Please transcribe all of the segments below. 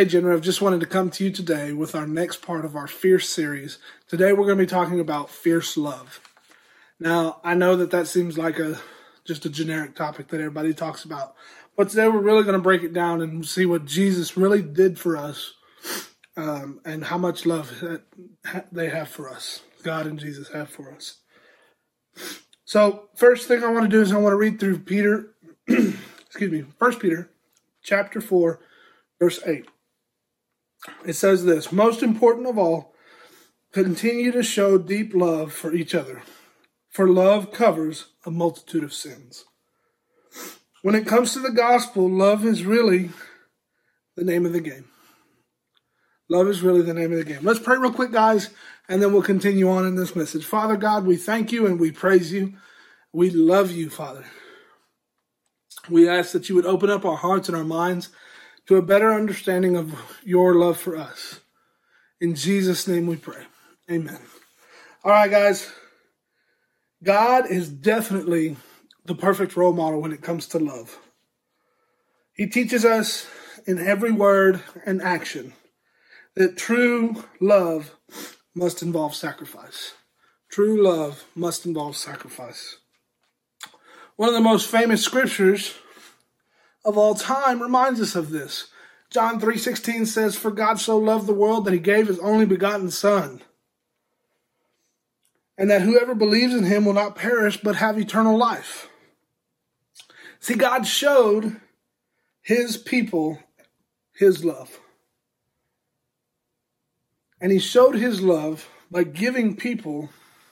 Hey, Jenner, I've just wanted to come to you today with our next part of our Fierce series. Today we're going to be talking about fierce love. Now, I know that seems like just a generic topic that everybody talks about, but today we're really going to break it down and see what Jesus really did for us and how much love they have for us, God and Jesus have for us. So, first thing I want to do is I want to read through First Peter chapter 4, verse 8. It says this: most important of all, continue to show deep love for each other, for love covers a multitude of sins. When it comes to the gospel, love is really the name of the game. Love is really the name of the game. Let's pray real quick, guys, and then we'll continue on in this message. Father God, we thank you and we praise you. We love you, Father. We ask that you would open up our hearts and our minds to a better understanding of your love for us. In Jesus' name we pray. Amen. All right, guys. God is definitely the perfect role model when it comes to love. He teaches us in every word and action that true love must involve sacrifice. True love must involve sacrifice. One of the most famous scriptures of all time reminds us of this. John 3:16 says, "For God so loved the world that he gave his only begotten Son, and that whoever believes in him will not perish but have eternal life." See, God showed his people his love. And he showed his love by giving people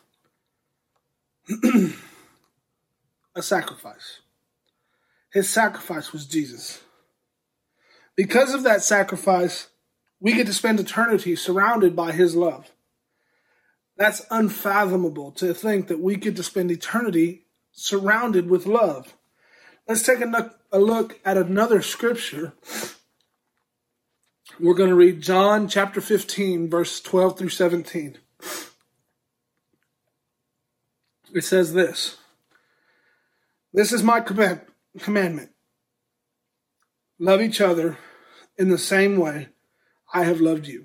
a sacrifice. His sacrifice was Jesus. Because of that sacrifice, we get to spend eternity surrounded by his love. That's unfathomable to think that we get to spend eternity surrounded with love. Let's take a look at another scripture. We're going to read John chapter 15, verse 12 through 17. It says this: "This is my commandment. Love each other in the same way I have loved you.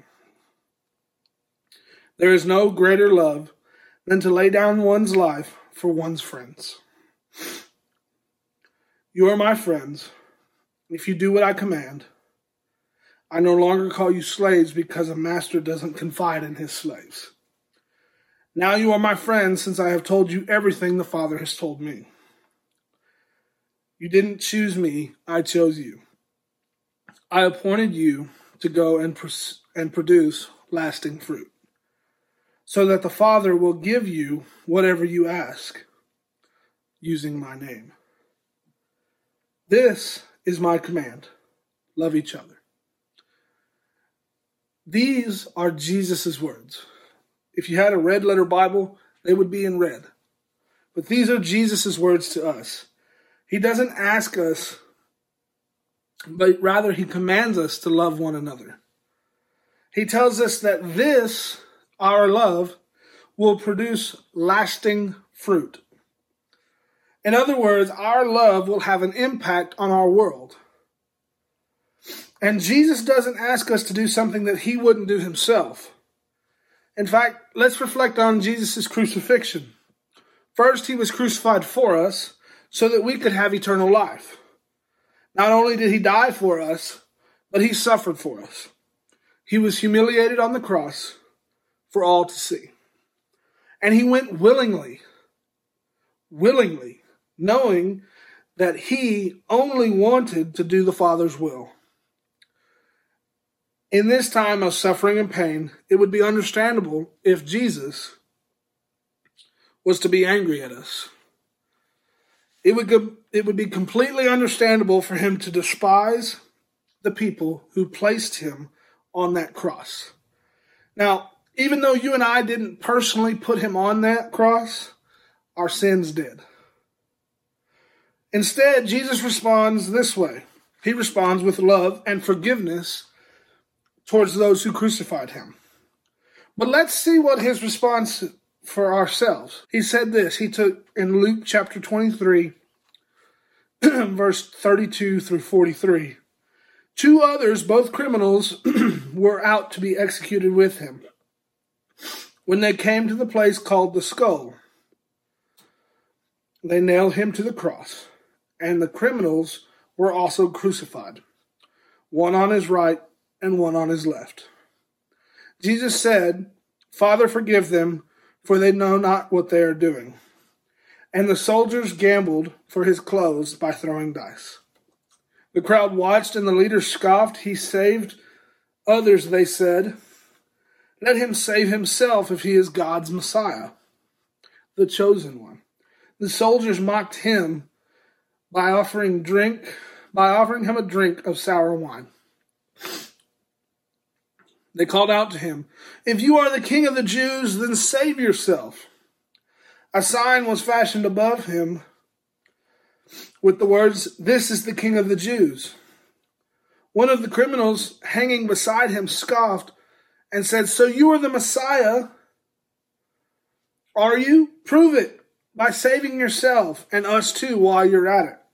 There is no greater love than to lay down one's life for one's friends. You are my friends if you do what I command. I no longer call you slaves because a master doesn't confide in his slaves. Now you are my friends since I have told you everything the Father has told me. You didn't choose me, I chose you. I appointed you to go and produce lasting fruit, so that the Father will give you whatever you ask using my name. This is my command. Love each other." These are Jesus' words. If you had a red letter Bible, they would be in red. But these are Jesus' words to us. He doesn't ask us, but rather he commands us to love one another. He tells us that this, our love, will produce lasting fruit. In other words, our love will have an impact on our world. And Jesus doesn't ask us to do something that he wouldn't do himself. In fact, let's reflect on Jesus' crucifixion. First, he was crucified for us so that we could have eternal life. Not only did he die for us, but he suffered for us. He was humiliated on the cross for all to see. And he went willingly, knowing that he only wanted to do the Father's will. In this time of suffering and pain, it would be understandable if Jesus was to be angry at us. It would be completely understandable for him to despise the people who placed him on that cross. Now, even though you and I didn't personally put him on that cross, our sins did. Instead, Jesus responds this way. He responds with love and forgiveness towards those who crucified him. But let's see what his response for ourselves. He said this. He took in Luke chapter 23, verse 32 through 43. Two others, both criminals, were out to be executed with him. When they came to the place called the Skull, they nailed him to the cross, and the criminals were also crucified, one on his right and one on his left. Jesus said, "Father, forgive them, for they know not what they are doing." And the soldiers gambled for his clothes by throwing dice. The crowd watched, and the leaders scoffed. "He saved others," they said. "Let him save himself if he is God's Messiah, the chosen one." The soldiers mocked him by offering him a drink of sour wine. They called out to him, "If you are the king of the Jews, then save yourself." A sign was fashioned above him with the words, "This is the King of the Jews." One of the criminals hanging beside him scoffed and said, "So you are the Messiah? Are you? Prove it by saving yourself and us too while you're at it."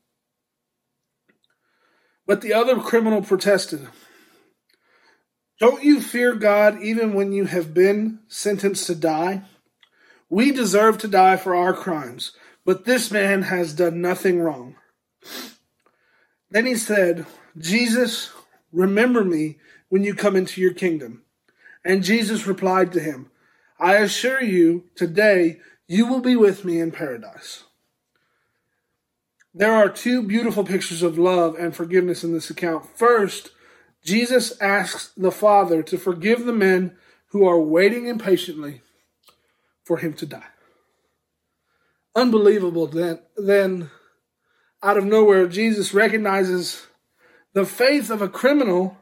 But the other criminal protested, "Don't you fear God even when you have been sentenced to die? We deserve to die for our crimes, but this man has done nothing wrong." Then he said, "Jesus, remember me when you come into your kingdom." And Jesus replied to him, "I assure you, today you will be with me in paradise." There are two beautiful pictures of love and forgiveness in this account. First, Jesus asks the Father to forgive the men who are waiting impatiently for him to die. Unbelievable. Then, out of nowhere, Jesus recognizes the faith of a criminal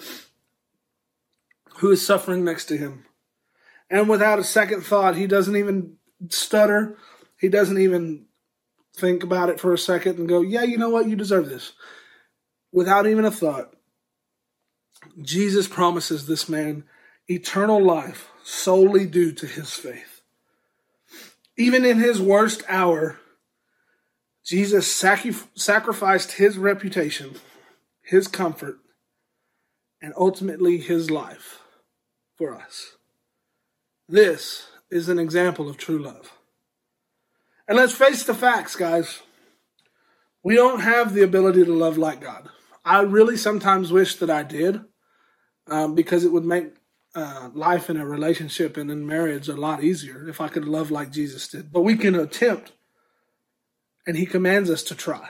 who is suffering next to him. And without a second thought, he doesn't even stutter. He doesn't even think about it for a second and go, "Yeah, you know what? You deserve this." Without even a thought, Jesus promises this man eternal life solely due to his faith. Even in his worst hour, Jesus sacrificed his reputation, his comfort, and ultimately his life for us. This is an example of true love. And let's face the facts, guys. We don't have the ability to love like God. I really sometimes wish that I did, because it would make life in a relationship and in marriage a lot easier if I could love like Jesus did. But we can attempt, and he commands us to try.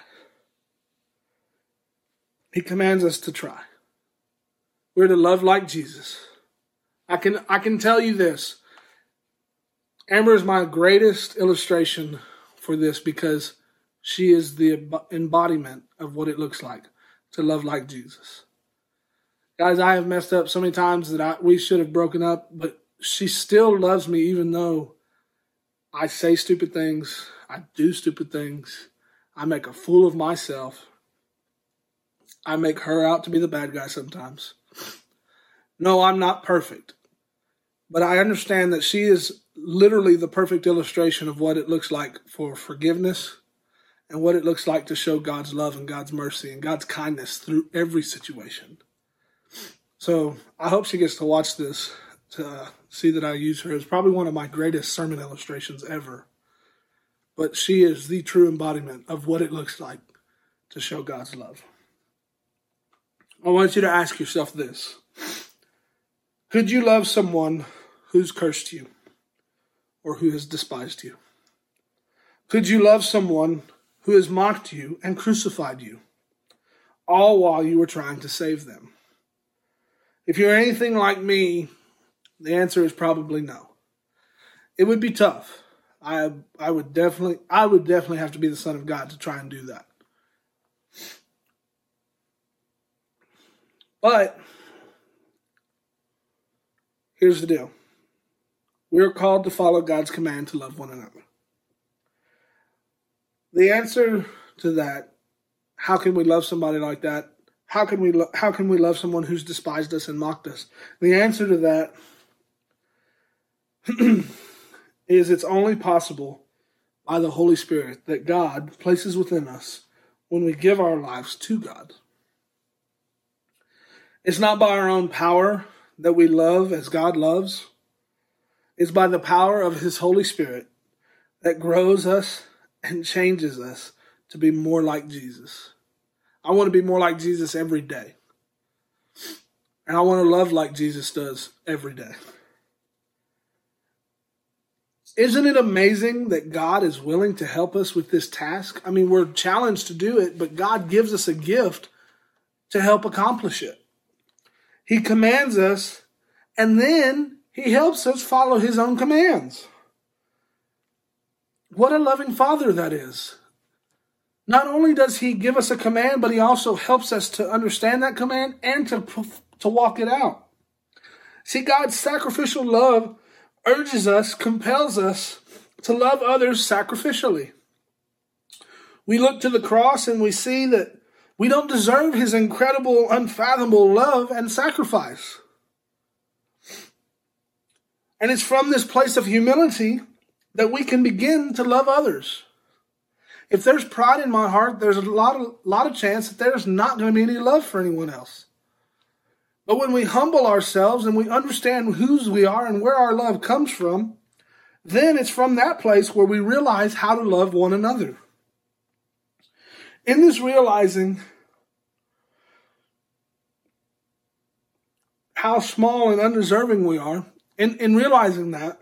He commands us to try. We're to love like Jesus. I can tell you this. Amber is my greatest illustration for this because she is the embodiment of what it looks like to love like Jesus. Guys, I have messed up so many times that we should have broken up, but she still loves me even though I say stupid things, I do stupid things, I make a fool of myself. I make her out to be the bad guy sometimes. No, I'm not perfect, but I understand that she is literally the perfect illustration of what it looks like for forgiveness and what it looks like to show God's love and God's mercy and God's kindness through every situation. So I hope she gets to watch this to see that I use her. It's probably one of my greatest sermon illustrations ever. But she is the true embodiment of what it looks like to show God's love. I want you to ask yourself this. Could you love someone who's cursed you or who has despised you? Could you love someone who has mocked you and crucified you, all while you were trying to save them? If you're anything like me, the answer is probably no. It would be tough. I would definitely have to be the Son of God to try and do that. But here's the deal. We're called to follow God's command to love one another. The answer to that, how can we love somebody like that? How can we love someone who's despised us and mocked us? The answer to that is it's only possible by the Holy Spirit that God places within us when we give our lives to God. It's not by our own power that we love as God loves. It's by the power of His Holy Spirit that grows us and changes us to be more like Jesus. I want to be more like Jesus every day. And I want to love like Jesus does every day. Isn't it amazing that God is willing to help us with this task? I mean, we're challenged to do it, but God gives us a gift to help accomplish it. He commands us, and then He helps us follow His own commands. What a loving Father that is. Not only does He give us a command, but He also helps us to understand that command and to walk it out. See, God's sacrificial love urges us, compels us to love others sacrificially. We look to the cross and we see that we don't deserve His incredible, unfathomable love and sacrifice. And it's from this place of humility that we can begin to love others. If there's pride in my heart, there's a lot of chance that there's not going to be any love for anyone else. But when we humble ourselves and we understand whose we are and where our love comes from, then it's from that place where we realize how to love one another. In this realizing how small and undeserving we are, in realizing that,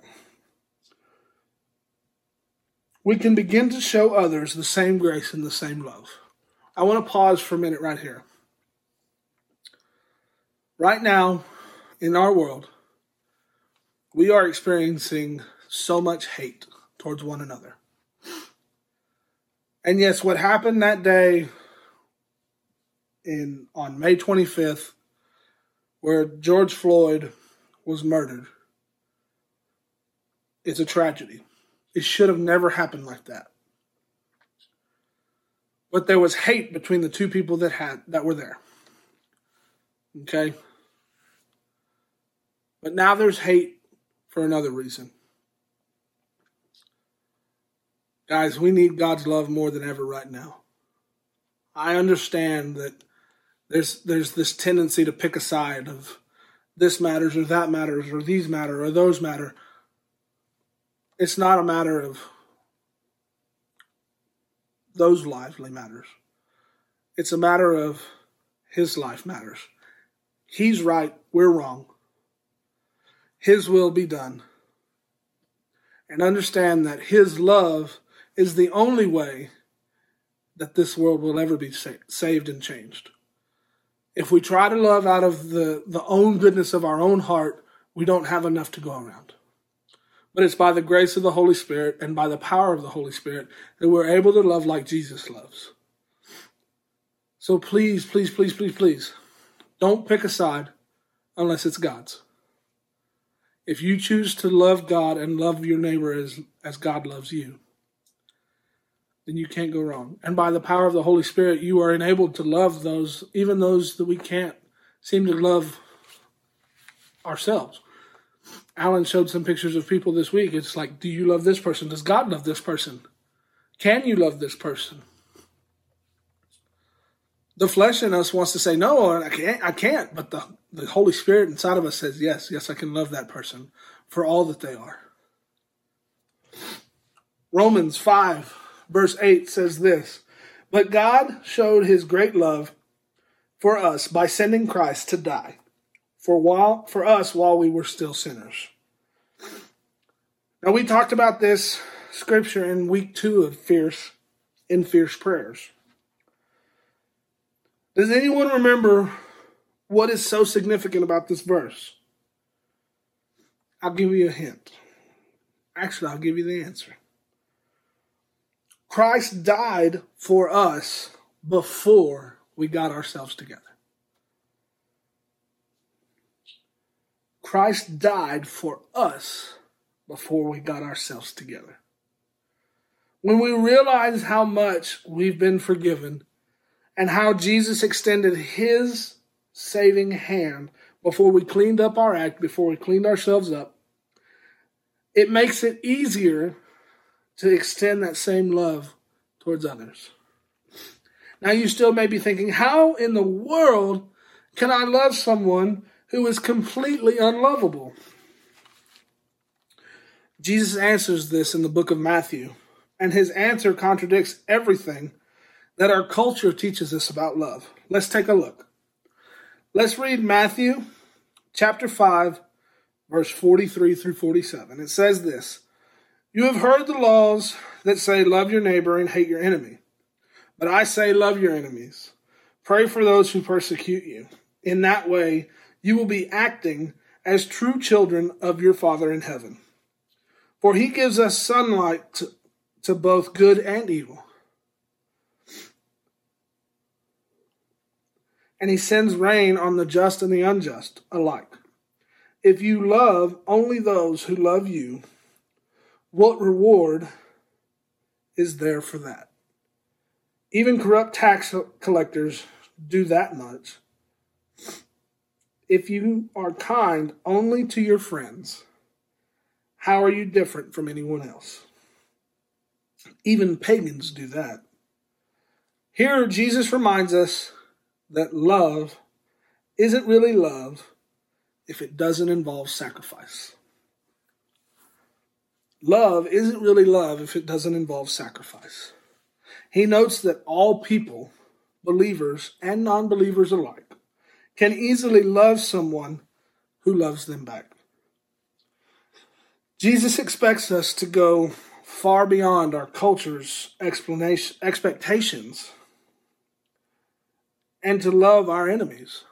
we can begin to show others the same grace and the same love. I want to pause for a minute right here. Right now, in our world, we are experiencing so much hate towards one another. And yes, what happened that day on May 25th, where George Floyd was murdered, is a tragedy. It should have never happened like that. But there was hate between the two people that were there. Okay? But now there's hate for another reason. Guys, we need God's love more than ever right now. I understand that there's this tendency to pick a side of this matters or that matters or these matter or those matter. It's not a matter of those lively matters. It's a matter of His life matters. He's right, we're wrong. His will be done. And understand that His love is the only way that this world will ever be saved and changed. If we try to love out of the own goodness of our own heart, we don't have enough to go around. But it's by the grace of the Holy Spirit and by the power of the Holy Spirit that we're able to love like Jesus loves. So please, please, please, please, please, don't pick a side unless it's God's. If you choose to love God and love your neighbor as God loves you, then you can't go wrong. And by the power of the Holy Spirit, you are enabled to love those, even those that we can't seem to love ourselves. Alan showed some pictures of people this week. It's like, do you love this person? Does God love this person? Can you love this person? The flesh in us wants to say, no, I can't. But the Holy Spirit inside of us says, yes, I can love that person for all that they are. Romans 5, verse 8 says this, but God showed His great love for us by sending Christ to die for us while we were still sinners. Now, we talked about this scripture in week 2 of Fierce Prayers. Does anyone remember what is so significant about this verse? I'll give you a hint. Actually, I'll give you the answer. Christ died for us before we got ourselves together. Christ died for us before we got ourselves together. When we realize how much we've been forgiven and how Jesus extended His saving hand before we cleaned up our act, before we cleaned ourselves up, it makes it easier to extend that same love towards others. Now you still may be thinking, how in the world can I love someone who is completely unlovable? Jesus answers this in the book of Matthew, and his answer contradicts everything that our culture teaches us about love. Let's take a look. Let's read Matthew chapter 5, verse 43 through 47. It says this, "You have heard the laws that say, love your neighbor and hate your enemy. But I say, love your enemies. Pray for those who persecute you. In that way, you will be acting as true children of your Father in heaven. For he gives us sunlight to both good and evil. And he sends rain on the just and the unjust alike. If you love only those who love you, what reward is there for that? Even corrupt tax collectors do that much. If you are kind only to your friends, how are you different from anyone else? Even pagans do that." Here, Jesus reminds us that love isn't really love if it doesn't involve sacrifice. Love isn't really love if it doesn't involve sacrifice. He notes that all people, believers and non-believers alike, can easily love someone who loves them back. Jesus expects us to go far beyond our culture's expectations and to love our enemies.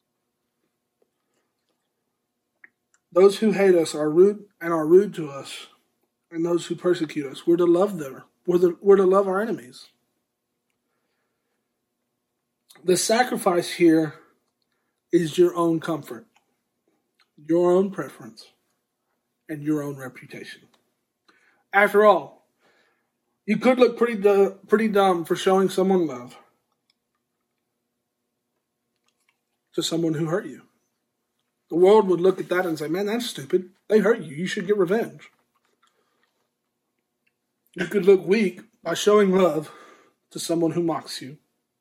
Those who hate us are rude to us, and those who persecute us, we're to love them. We're to love our enemies. The sacrifice here is your own comfort, your own preference, and your own reputation. After all, you could look pretty dumb for showing someone love to someone who hurt you. The world would look at that and say, man, that's stupid. They hurt you. You should get revenge. You could look weak by showing love to someone who mocks you.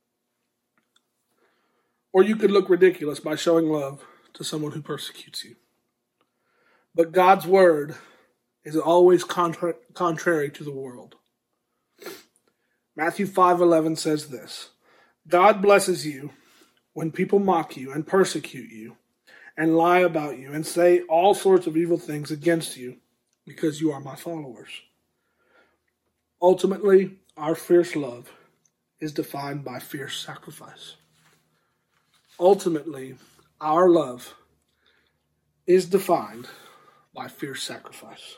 Or you could look ridiculous by showing love to someone who persecutes you. But God's word is always contrary to the world. Matthew 5:11 says this, "God blesses you when people mock you and persecute you and lie about you and say all sorts of evil things against you because you are my followers." Ultimately, our fierce love is defined by fierce sacrifice. Ultimately, our love is defined by fierce sacrifice.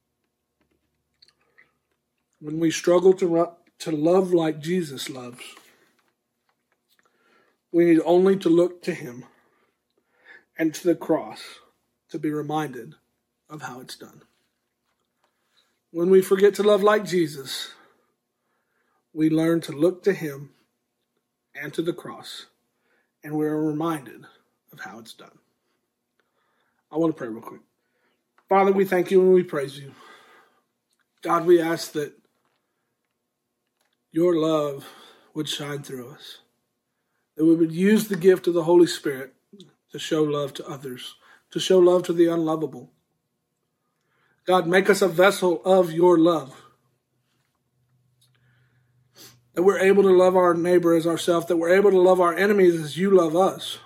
When we struggle to love like Jesus loves, we need only to look to him and to the cross to be reminded of how it's done. When we forget to love like Jesus, we learn to look to him and to the cross, and we are reminded of how it's done. I want to pray real quick. Father, we thank you and we praise you. God, we ask that your love would shine through us, that we would use the gift of the Holy Spirit to show love to others, to show love to the unlovable. God, make us a vessel of your love, that we're able to love our neighbor as ourselves, that we're able to love our enemies as you love us.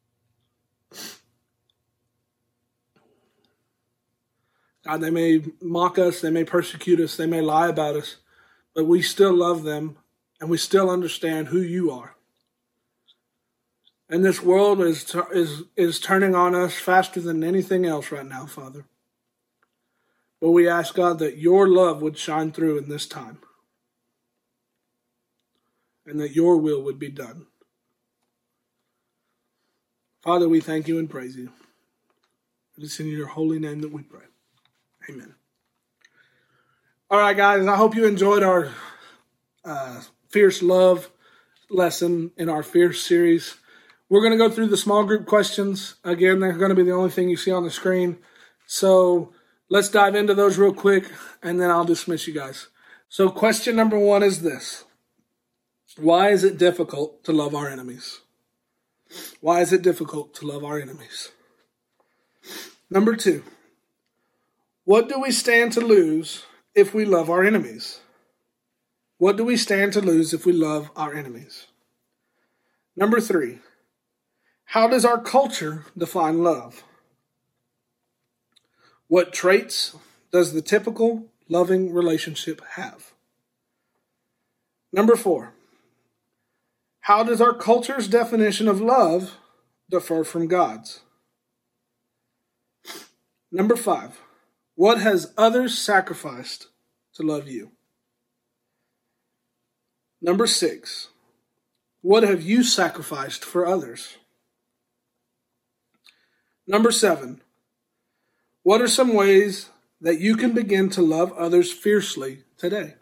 God, they may mock us, they may persecute us, they may lie about us, but we still love them and we still understand who you are. And this world is turning on us faster than anything else right now, Father. But we ask, God, that your love would shine through in this time, and that your will would be done. Father, we thank you and praise you. It is in your holy name that we pray. Amen. All right, guys, I hope you enjoyed our Fierce Love lesson in our Fierce series. We're going to go through the small group questions. Again, they're going to be the only thing you see on the screen. So let's dive into those real quick, and then I'll dismiss you guys. So question number 1 is this. Why is it difficult to love our enemies? Why is it difficult to love our enemies? Number 2, what do we stand to lose if we love our enemies? What do we stand to lose if we love our enemies? Number 3, how does our culture define love? What traits does the typical loving relationship have? Number 4, how does our culture's definition of love differ from God's? Number 5, what has others sacrificed to love you? Number 6, what have you sacrificed for others? Number 7, what are some ways that you can begin to love others fiercely today?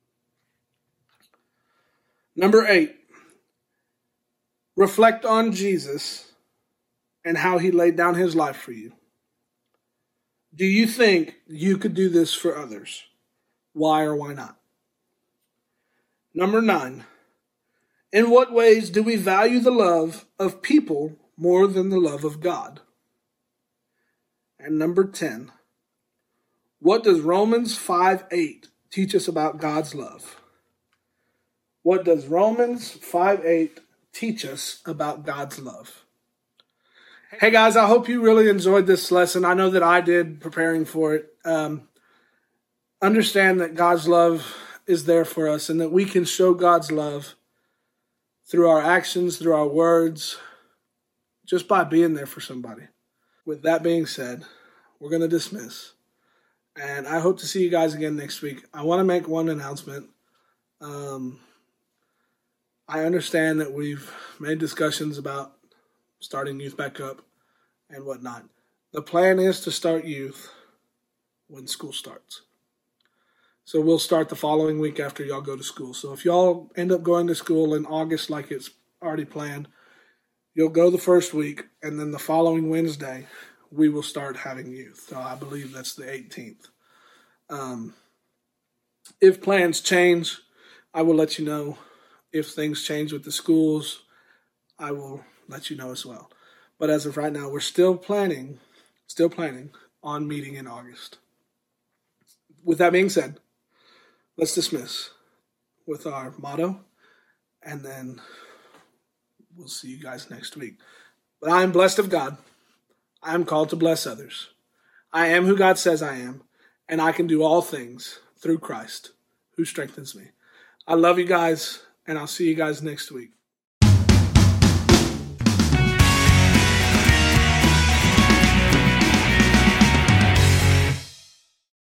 Number 8, reflect on Jesus and how he laid down his life for you. Do you think you could do this for others? Why or why not? Number 9, in what ways do we value the love of people more than the love of God? And number 10, what does Romans 5:8 teach us about God's love? What does Romans 5:8 teach us about God's love? Hey guys, I hope you really enjoyed this lesson. I know that I did preparing for it. Understand that God's love is there for us and that we can show God's love through our actions, through our words, just by being there for somebody. With that being said, we're going to dismiss. And I hope to see you guys again next week. I want to make one announcement. I understand that we've made discussions about starting youth back up and whatnot. The plan is to start youth when school starts. So we'll start the following week after y'all go to school. So if y'all end up going to school in August like it's already planned, you'll go the first week, and then the following Wednesday, we will start having youth. So I believe that's the 18th. If plans change, I will let you know. If things change with the schools, I will let you know as well. But as of right now, we're still planning on meeting in August. With that being said, let's dismiss with our motto, and then we'll see you guys next week. But I am blessed of God. I am called to bless others. I am who God says I am, and I can do all things through Christ who strengthens me. I love you guys, and I'll see you guys next week.